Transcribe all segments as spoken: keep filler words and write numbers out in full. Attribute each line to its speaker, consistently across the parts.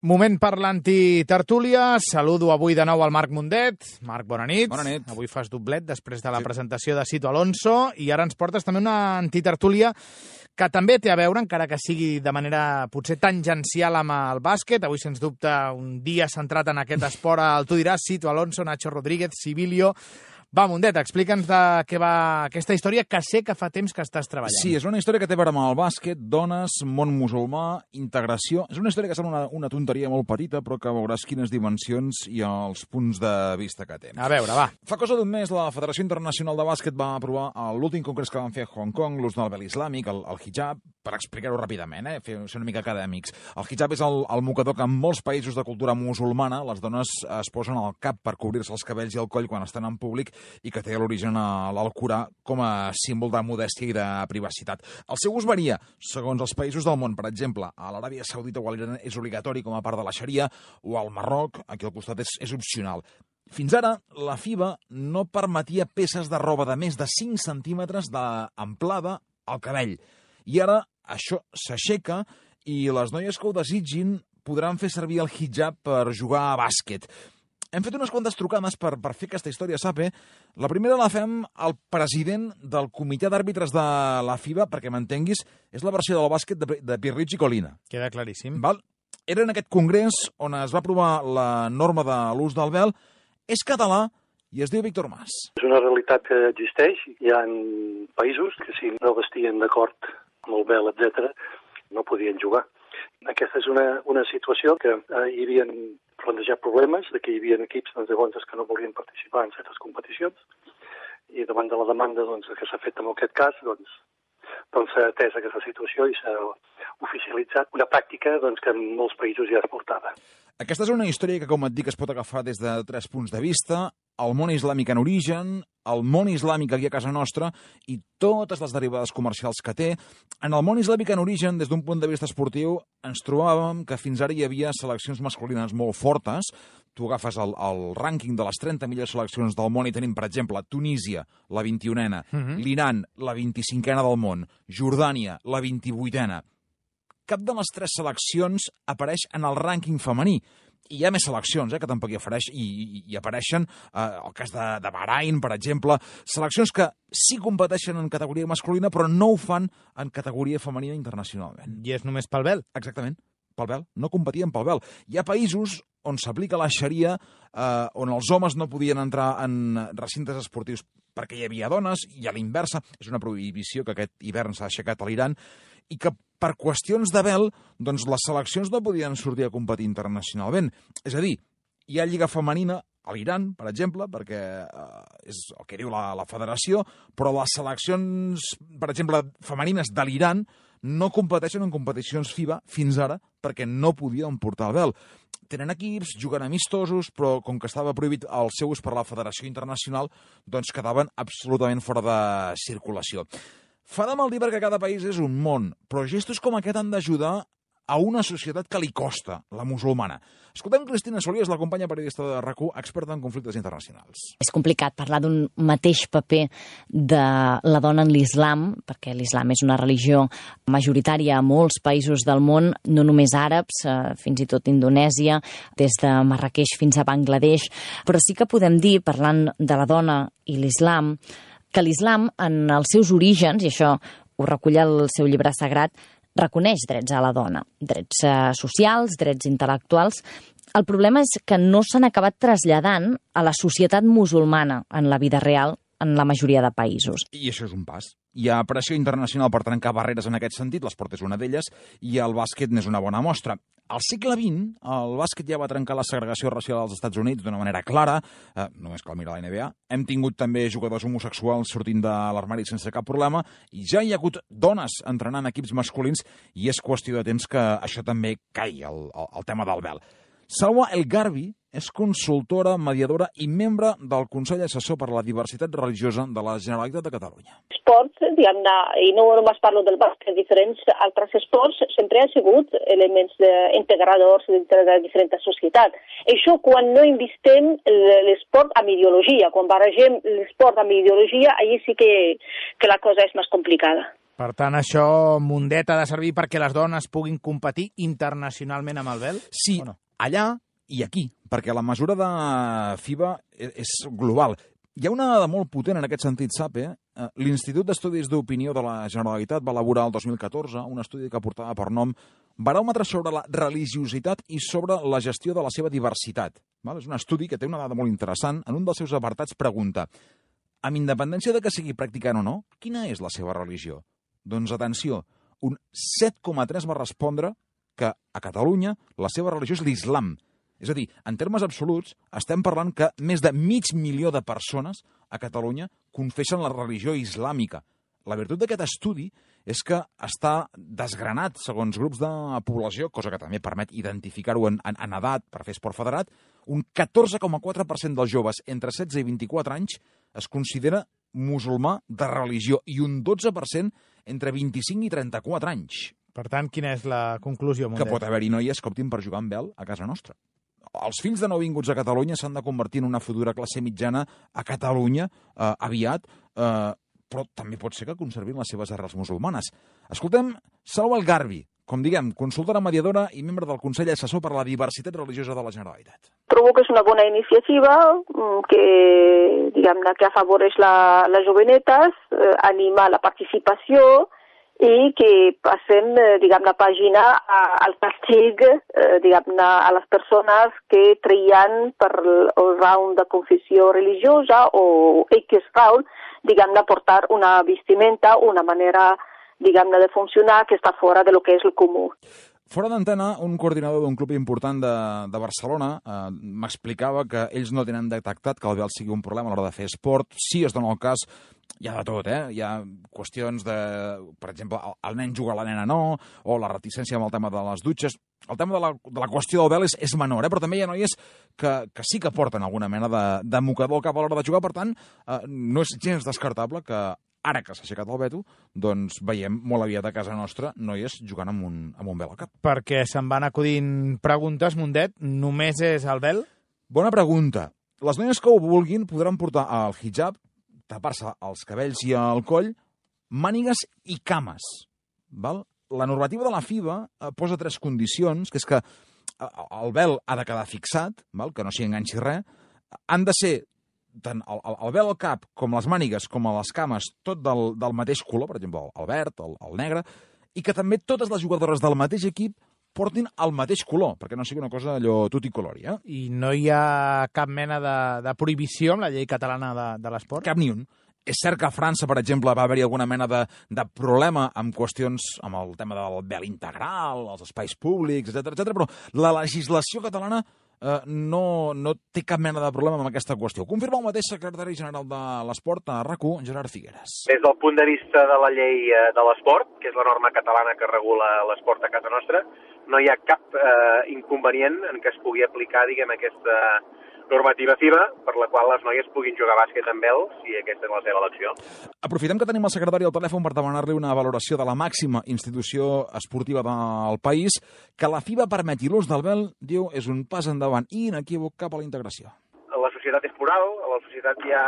Speaker 1: Moment per l'antitertúlia. Saludo avui de nou al Marc Mundet. Marc, bona nit.
Speaker 2: Bona nit.
Speaker 1: Avui fas doblet després de la sí. presentació de Sito Alonso i ara ens portes també una antitertúlia que també té a veure, encara que sigui de manera potser tangencial amb el bàsquet. Avui, sens dubte, un dia centrat en aquest esport. El tu diràs, Sito Alonso, Nacho Rodríguez, Sibilio. Va, Mundet, explica'ns de què va aquesta història que sé que fa temps que estàs treballant.
Speaker 2: Sí, és una història que té a veure amb el bàsquet, dones, món musulmà, integració. És una història que sembla una, una tonteria molt petita, però que veuràs quines dimensions i els punts de vista que té.
Speaker 1: A veure, va.
Speaker 2: Fa cosa d'un mes, la Federació Internacional de Bàsquet va aprovar a l'últim congrés que van fer a Hong Kong l'ús del vel islàmic, el, el hijab, per explicar-ho ràpidament, eh? fer ser una mica acadèmics. El hijab és el, el mocador que en molts països de cultura musulmana les dones es posen al cap per cobrir-se els cabells i el coll quan estan en públic i que té l'origen a l'Alcorà com a símbol de modèstia i de privacitat. El seu ús varia segons els països del món. Per exemple, a l'Aràbia Saudita o a l'Iran és obligatori com a part de la Xaria, o al Marroc, aquí al costat, és, és opcional. Fins ara, la FIBA no permetia peces de roba de més de cinc centímetres d'amplada al cabell. I ara això s'aixeca i les noies que ho desitgin podran fer servir el hijab per jugar a bàsquet. Hem fet unes quantes trucades per, per fer aquesta història, sape? La primera la fem al president del comitè d'àrbitres de la FIBA, perquè m'entenguis, és la versió del bàsquet de, de Pierluigi Collina.
Speaker 1: Queda claríssim.
Speaker 2: Val? Era en aquest congrés on es va aprovar la norma de l'ús del vel. És català i es diu Víctor Mas.
Speaker 3: És una realitat que existeix. Hi ha països que si no vestien d'acord amb el vel, etcètera, no podien jugar. Aquesta és una, una situació que eh, hi havia plantejat problemes, de que hi havia equips doncs, llavors que no volien participar en certes competicions, i davant de la demanda doncs, que s'ha fet en aquest cas, doncs, doncs s'ha atès aquesta situació i s'ha oficialitzat una pràctica doncs, que en molts països ja es portava.
Speaker 2: Aquesta és una història que, com et dic, es pot agafar des de tres punts de vista: el món islàmic en origen, el món islàmic aquí a casa nostra i totes les derivades comercials que té. En el món islàmic en origen, des d'un punt de vista esportiu, ens trobàvem que fins ara hi havia seleccions masculines molt fortes. Tu agafes el, el rànquing de les trenta millors seleccions del món i tenim, per exemple, Tunísia, la vint-i-unena, uh-huh. l'Iran, la vint-i-cinquena del món, Jordània, la vint-i-vuitena. Cap de les tres seleccions apareix en el rànquing femení. I hi ha més seleccions eh, que tampoc hi apareix, i, i, i apareixen, eh, el cas de, de Bahrain, per exemple, seleccions que sí competeixen en categoria masculina, però no ho fan en categoria femenina internacionalment.
Speaker 1: I és només pel vel?
Speaker 2: Exactament, pel vel. No competien pel vel. Hi ha països on s'aplica la xaria, eh, on els homes no podien entrar en recintes esportius perquè hi havia dones, i a l'inversa, és una prohibició que aquest hivern s'ha aixecat a l'Iran, i que per qüestions de vel, doncs les seleccions no podien sortir a competir internacionalment. És a dir, hi ha lliga femenina a l'Iran, per exemple, perquè eh, és el que diu la, la federació, però les seleccions, per exemple, femenines de l'Iran no competeixen en competicions FIBA fins ara perquè no podien portar el vel. Tenen equips, juguen amistosos, però com que estava prohibit el seu ús per la Federació Internacional, doncs quedaven absolutament fora de circulació. Fa de mal dir perquè cada país és un món, però gestos com aquest han d'ajudar a una societat que li costa, la musulmana. Escoltem Cristina Solies, la companya periodista de RAC u, experta en conflictes internacionals.
Speaker 4: És complicat parlar d'un mateix paper de la dona en l'islam, perquè l'islam és una religió majoritària a molts països del món, no només àrabs, fins i tot Indonèsia, des de Marrakeix fins a Bangladesh, però sí que podem dir, parlant de la dona i l'islam, que l'islam, en els seus orígens, i això ho recull el seu llibre sagrat, reconeix drets a la dona, drets socials, drets intel·lectuals. El problema és que no s'han acabat traslladant a la societat musulmana en la vida real en la majoria de països.
Speaker 2: I això és un pas. Hi ha pressió internacional per trencar barreres en aquest sentit, l'esport és una d'elles, i el bàsquet n'és una bona mostra. Al segle vint, el bàsquet ja va trencar la segregació racial als Estats Units d'una manera clara, eh, només cal mirar la N B A. Hem tingut també jugadors homosexuals sortint de l'armari sense cap problema, i ja hi ha hagut dones entrenant equips masculins, i és qüestió de temps que això també caigui, el, el, el tema del vel. Salwa El Garbi és consultora, mediadora i membre del Consell Assessor per a la Diversitat Religiosa de la Generalitat de Catalunya.
Speaker 5: Esports, diguem-ne, i no només parlo del bàsquet, diferents altres esports sempre han sigut elements integradors dintre de diferents societats. Això quan no investem l'esport amb ideologia, quan barregem l'esport amb ideologia, allí sí que, que la cosa és més complicada.
Speaker 1: Per tant, això, Mundet, ha de servir perquè les dones puguin competir internacionalment amb el vel?
Speaker 2: Sí,
Speaker 1: no?
Speaker 2: allà i aquí, perquè la mesura de FIBA és global. Hi ha una dada molt potent en aquest sentit, sap, eh? L'Institut d'Estudis d'Opinió de la Generalitat va elaborar el dos mil catorze un estudi que portava per nom Baròmetre sobre la religiositat i sobre la gestió de la seva diversitat. Val? És un estudi que té una dada molt interessant. En un dels seus apartats pregunta: amb independència de que sigui practicant o no, quina és la seva religió? Doncs atenció, un set coma tres va respondre que a Catalunya la seva religió és l'islam. És a dir, en termes absoluts, estem parlant que més de mig milió de persones a Catalunya confessen la religió islàmica. La virtut d'aquest estudi és que està desgranat segons grups de població, cosa que també permet identificar-ho en, en, en edat per fer esport federat. Un catorze coma quatre per cent dels joves entre setze i vint-i-quatre anys es considera musulmà de religió i un dotze per cent entre vint-i-cinc i trenta-quatre anys.
Speaker 1: Per tant, quina és la conclusió, Mundet?
Speaker 2: Que pot haver-hi noies que optin per jugar amb vel a casa nostra. Els fills de nouvinguts a Catalunya s'han de convertir en una futura classe mitjana a Catalunya eh, aviat, eh, però també pot ser que conservin les seves arrels musulmanes. Escoltem Salwa El Garbi, com diguem, consultora mediadora i membre del Consell Assessor per a la Diversitat Religiosa de la Generalitat.
Speaker 5: Trobo que és una bona iniciativa que, diguem-ne, que afavoreix la, les jovenetes, eh, anima la participació i que passem, eh, diguem-ne, pàgina a, al castig, eh, diguem-ne, a les persones que treien per el round de confessió religiosa o X round, diguem-ne, portar una vestimenta, una manera, diguem-ne, de funcionar que està fora de lo que és el comú.
Speaker 2: Fora d'antena, un coordinador d'un club important de, de Barcelona eh, m'explicava que ells no tenen detectat que el vel sigui un problema a l'hora de fer esport. Si es dona el cas, hi ha de tot, eh? Hi ha qüestions de, per exemple, el, el nen juga, la nena no, o la reticència amb el tema de les dutxes. El tema de la, de la qüestió del vel és, és menor, eh? Però també hi ha noies que, que sí que porten alguna mena de, de mocador al cap a l'hora de jugar. Per tant, eh, no és gens descartable que ara que s'ha aixecat el veto, doncs veiem molt aviat a casa nostra noies jugant amb un, amb un vel al cap.
Speaker 1: Perquè se'n van acudint preguntes, Mundet, només és el vel?
Speaker 2: Bona pregunta. Les noies que ho vulguin podran portar el hijab, tapar-se els cabells i el coll, mànigues i cames. Val? La normativa de la FIBA eh, posa tres condicions, que és que el vel ha de quedar fixat, val? Que no s'hi enganxi res, han de ser tant el, el, el vel al cap com les mànigues com a les cames, tot del, del mateix color, per exemple, el verd, el, el negre, i que també totes les jugadores del mateix equip portin el mateix color, perquè no sigui una cosa allò tutti colori, eh?
Speaker 1: I no hi ha cap mena de, de prohibició amb la llei catalana de, de l'esport?
Speaker 2: Cap ni un. És cert que a França, per exemple, va haver-hi alguna mena de, de problema amb qüestions, amb el tema del vel integral, els espais públics, etcètera, etcètera, però la legislació catalana eh, no, no té cap mena de problema amb aquesta qüestió. Confirma el mateix secretari general de l'Esport a RAC u, Gerard Figueres.
Speaker 6: Des del punt de vista de la llei de l'esport, que és la norma catalana que regula l'esport a casa nostra, no hi ha cap eh, inconvenient en què es pugui aplicar, diguem, aquesta normativa FIBA, per la qual les noies puguin jugar bàsquet amb vel, si aquesta és la seva elecció.
Speaker 2: Aprofitem que tenim el secretari al telèfon per demanar-li una valoració de la màxima institució esportiva del país, que la FIBA permeti l'ús del vel, diu, és un pas endavant i inequívoc cap a la integració.
Speaker 6: La societat és plural, a la societat hi ha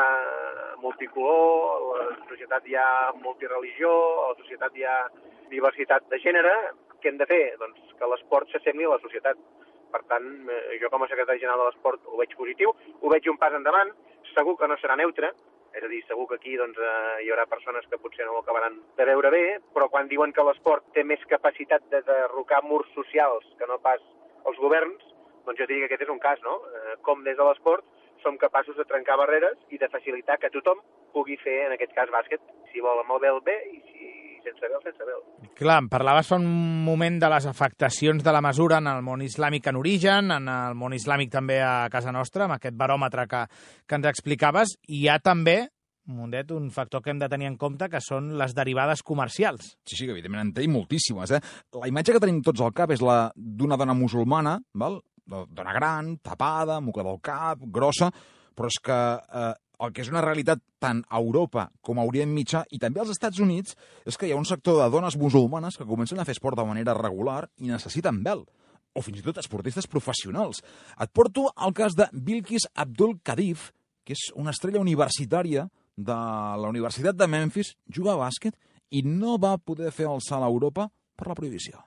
Speaker 6: multicolor, a la societat hi ha multireligió, a la societat hi ha diversitat de gènere. Què hem de fer? Doncs que l'esport s'assembli a la societat. Per tant, jo com a secretari general de l'esport ho veig positiu, ho veig un pas endavant, segur que no serà neutre, és a dir, segur que aquí doncs, eh, hi haurà persones que potser no ho acabaran de veure bé, però quan diuen que l'esport té més capacitat de derrocar murs socials que no pas els governs, doncs jo diria que aquest és un cas, no? Eh, com des de l'esport som capaços de trencar barreres i de facilitar que tothom pugui fer, en aquest cas, bàsquet, si vol amb el vel bé i si sense vel, sense vel.
Speaker 1: Clar, parlaves fa un moment de les afectacions de la mesura en el món islàmic en origen, en el món islàmic també a casa nostra, amb aquest baròmetre que, que ens explicaves, i hi ha també, Mundet, un factor que hem de tenir en compte, que són les derivades comercials.
Speaker 2: Sí, sí, evidentment en tenim moltíssimes, eh? La imatge que tenim tots al cap és la d'una dona musulmana, val? Dona gran, tapada, mocador al cap, grossa, però és que eh, el que és una realitat tant a Europa com a Orient Mitjà i també als Estats Units és que hi ha un sector de dones musulmanes que comencen a fer esport de manera regular i necessiten vel, o fins i tot esportistes professionals. Et porto el cas de Bilkis Abdul Kadif, que és una estrella universitària de la Universitat de Memphis, juga a bàsquet i no va poder fer el salt a Europa per la prohibició.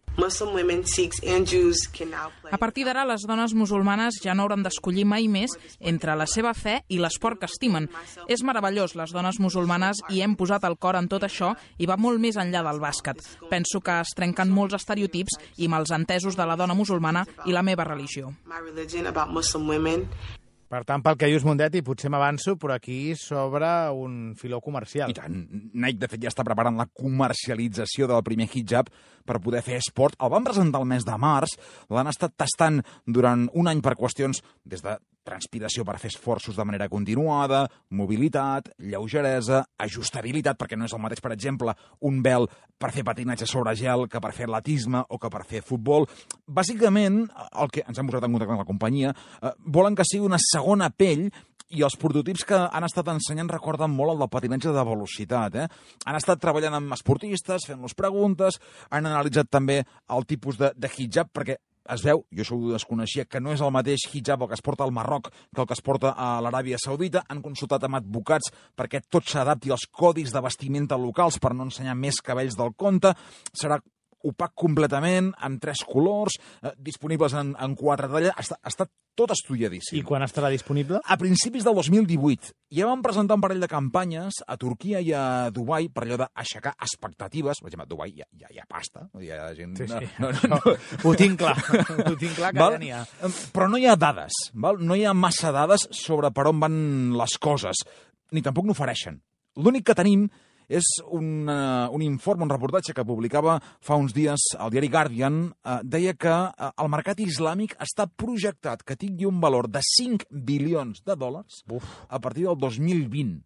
Speaker 7: A partir d'ara, les dones musulmanes ja no hauran d'escollir mai més entre la seva fe i l'esport que estimen. És meravellós, les dones musulmanes hi hem posat el cor en tot això i va molt més enllà del bàsquet. Penso que es trenquen molts estereotips i malentesos de la dona musulmana i la meva religió.
Speaker 1: Per tant, pel que dius, Mundet, i potser m'avanço, però aquí s'obre un filó comercial.
Speaker 2: I tant. Nike, de fet, ja està preparant la comercialització del primer hijab per poder fer esport. El van presentar el mes de març, l'han estat tastant durant un any per qüestions des de transpiració per fer esforços de manera continuada, mobilitat, lleugeresa, ajustabilitat, perquè no és el mateix, per exemple, un vel per fer patinatge sobre gel que per fer atletisme o que per fer futbol. Bàsicament, el que ens han posat en contacte amb la companyia, eh, volen que sigui una segona pell i els prototips que han estat ensenyant recorden molt el del patinatge de velocitat. Eh? Han estat treballant amb esportistes, fent-los preguntes, han analitzat també el tipus de, de hijab, perquè es veu, jo això ho desconeixia, que no és el mateix hijab el que es porta al Marroc que el que es porta a l'Aràbia Saudita. Han consultat amb advocats perquè tot s'adapti als codis de vestimenta locals per no ensenyar més cabells del compte. Serà opac completament, en tres colors, eh, disponibles en, en quatre talles. Està, està tot estudiadíssim.
Speaker 1: I quan estarà disponible?
Speaker 2: A principis del dos mil divuit. Ja van presentar un parell de campanyes a Turquia i a Dubai per allò d'aixecar expectatives. Per exemple, a Dubai hi ha, hi ha, hi ha pasta. Hi ha gent...
Speaker 1: Sí, sí.
Speaker 2: No, no, no, no.
Speaker 1: Ho tinc clar. Ho tinc clar que
Speaker 2: val?
Speaker 1: Ja n'hi ha.
Speaker 2: Però no hi ha dades. Val? No hi ha massa dades sobre per on van les coses. Ni tampoc n'ofereixen. L'únic que tenim és un, uh, un informe, un reportatge que publicava fa uns dies al diari Guardian, uh, deia que uh, el mercat islàmic està projectat que tingui un valor de cinc bilions de dòlars Uf. a partir del dos mil vint.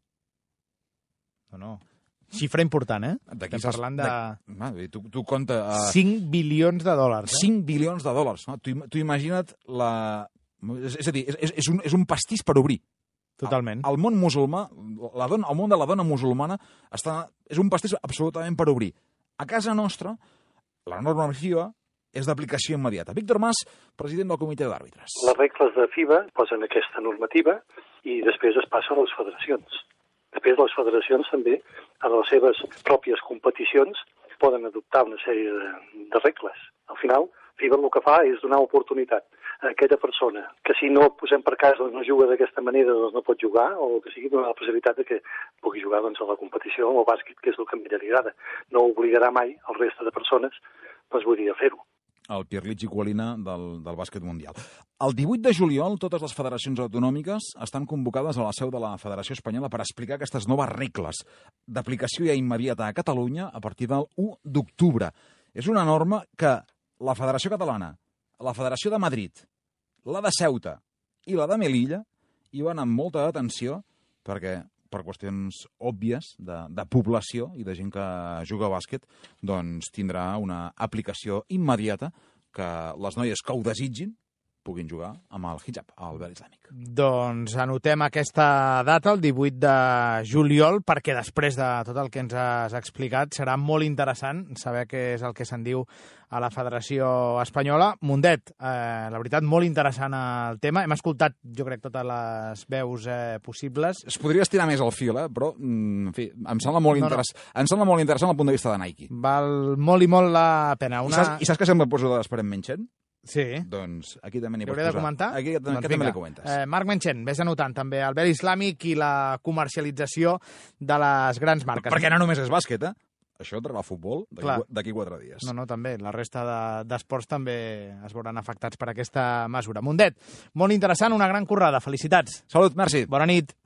Speaker 1: No, no. Xifra important, eh?
Speaker 2: Estem
Speaker 1: parlant de...
Speaker 2: de... Tu, tu compta... Uh,
Speaker 1: cinc bilions de dòlars. Eh?
Speaker 2: cinc bilions de dòlars. No? Tu, tu imagina't la... És, és a dir, és, és, un, és un pastís per obrir.
Speaker 1: Totalment.
Speaker 2: El, el món musulmà, la dona, el món de la dona musulmana està, és un pastís absolutament per obrir. A casa nostra, la normativa és d'aplicació immediata. Víctor Mas, president del comitè d'àrbitres.
Speaker 3: Les regles de FIBA posen aquesta normativa i després es passa a les federacions. Després les federacions també, a les seves pròpies competicions, poden adoptar una sèrie de, de regles. Al final, FIBA el que fa és donar oportunitat a aquella persona que si no posem per cas doncs no juga d'aquesta manera doncs no pot jugar o que sigui donar la possibilitat de que pugui jugar doncs, a la competició o al bàsquet, que és el que a ella li agrada. No obligarà mai el resta de persones doncs, vull dir, a fer-ho.
Speaker 2: El Pierluigi Collina del, del bàsquet mundial. El divuit de juliol, totes les federacions autonòmiques estan convocades a la seu de la Federació Espanyola per explicar aquestes noves regles d'aplicació ja immediata a Catalunya a partir del u d'octubre. És una norma que la Federació Catalana, la Federació de Madrid, la de Ceuta i la de Melilla hi van amb molta atenció perquè, per qüestions òbvies de, de població i de gent que juga a bàsquet, doncs tindrà una aplicació immediata que les noies que ho desitgin puguin jugar amb el hijab, el vel islàmic.
Speaker 1: Doncs anotem aquesta data, el divuit de juliol, perquè després de tot el que ens has explicat serà molt interessant saber què és el que se'n diu a la Federació Espanyola. Mundet, eh, la veritat, molt interessant el tema. Hem escoltat, jo crec, totes les veus eh, possibles.
Speaker 2: Es podria estirar més el fil, eh? Però, en fi, em sembla molt,
Speaker 1: no,
Speaker 2: interess...
Speaker 1: no.
Speaker 2: em sembla molt interessant el punt de vista de Nike.
Speaker 1: Val molt i molt la pena. Una...
Speaker 2: I, saps, I saps que sempre poso d'Esperem Menchen?
Speaker 1: Sí.
Speaker 2: Doncs aquí també n'hi pots
Speaker 1: posar.
Speaker 2: posar.
Speaker 1: De comentar?
Speaker 2: Aquí, aquí
Speaker 1: doncs
Speaker 2: també li comentes.
Speaker 1: Eh, Marc Menchen, vés anotant també el vel islàmic i la comercialització de les grans marques.
Speaker 2: Perquè no només és bàsquet, eh? Això entrarà a futbol d'aquí quatre dies.
Speaker 1: No, no, també. La resta d'esports de, també es veuran afectats per aquesta mesura. Mundet, molt interessant, una gran currada. Felicitats.
Speaker 2: Salut, merci.
Speaker 1: Bona nit.